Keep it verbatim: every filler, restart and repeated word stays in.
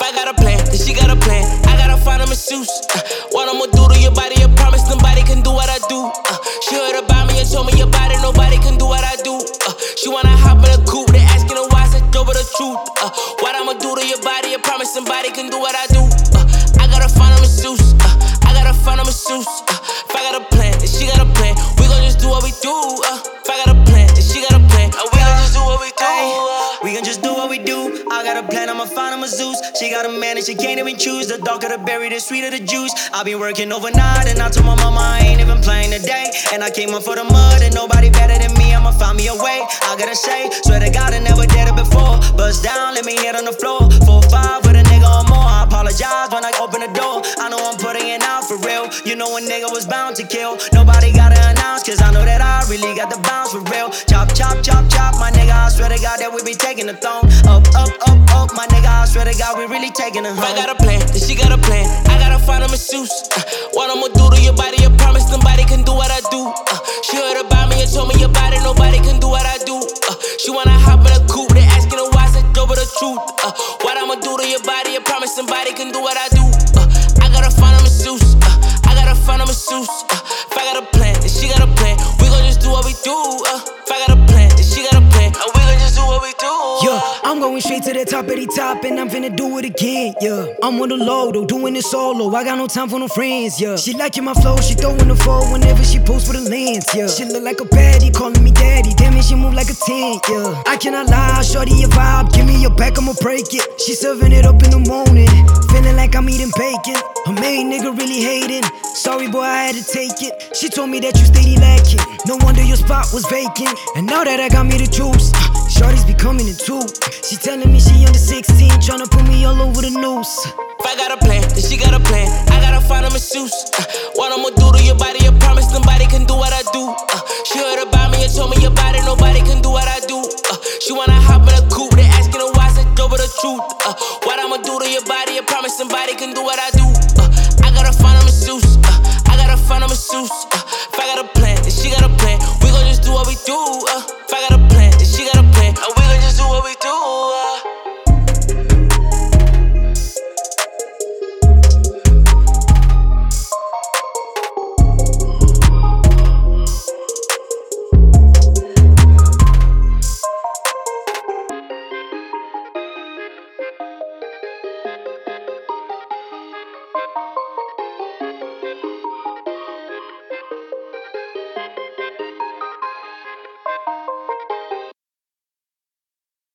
I got a plan, then she got a plan. I gotta find a masseuse. Uh, what I'ma do to your body, I promise nobody can do what I do. Uh, she heard about me and told me about it, nobody can do what I do. Uh, she wanna hop in a coupe, they asking her why I said over the truth. Uh, what I'ma do to your body, I promise somebody can do what I do. Uh, I gotta find a masseuse. Uh, I gotta find a masseuse. Uh, if I got a plan, then she got a plan. We gon' just do what we do. Uh, if I got a plan, then she got a plan. And we gon' just do what we do. Uh, We can just do what we do. I got a plan, I'ma find a masseuse. She got a man and she can't even choose. The darker the berry, the sweeter the juice. I've been working overnight and I told my mama I ain't even playing today. And I came up for the mud and nobody better than me. I'ma find me a way. I gotta say, swear to God I never did it before. Bust down, let me hit on the floor. Four five with a nigga or more. I apologize when I open the door. I know I'm putting it out for real. You know a nigga was bound to kill. Nobody gotta announce, cause I know that I really got the bounce for real. Chop, chop, chop, chop, my nigga. I swear to God that we be taking the throne. Up, up, up, up, my nigga. I swear to God we really taking it home. I got a plan, then she got a plan. I gotta find a masseuse. Uh, what I'ma do to your body, I promise nobody can do what I do. Uh, she heard about me and told me about it, nobody can do what I do. Uh, she wanna hop in a coupe, they asking her why I said over the truth. Uh, what I'ma do to your body, I promise somebody can do what I do. Uh, I gotta find a masseuse. Uh, I gotta find a masseuse. Uh, if I got a plan, then she got a plan. We gon' just do what we do. Uh, if I got a plan, then she got a plan. And we gon' just do what we do. Yeah, I'm going straight to the top of the top and I'm finna do it again, yeah. I'm on the low though, doing it solo, I got no time for no friends, yeah. She liking my flow, she throwing the phone whenever she posts for the lens, yeah. She look like a baddie, calling me daddy, damn it, she move like a ten, yeah. I cannot lie, shorty your vibe, give me your back, I'ma break it. She serving it up in the morning, feeling like I'm eating bacon. Her main nigga really hating, sorry boy, I had to take it. She told me that you steady lacking, no wonder your spot was vacant. And now that I got me the juice, uh, shorty's be coming in two. She telling me she under sixteen, tryna put me all over the noose. If I got a plan, then she got a plan. I gotta find a masseuse. Uh, what I'ma do to your body, I promise nobody can do what I do. Uh, she heard about me and told me about it, nobody can do what I do. Uh, she wanna hop in a coupe, they asking her why I said over the truth. Uh, what I'ma do to your body, I promise somebody can do what I do.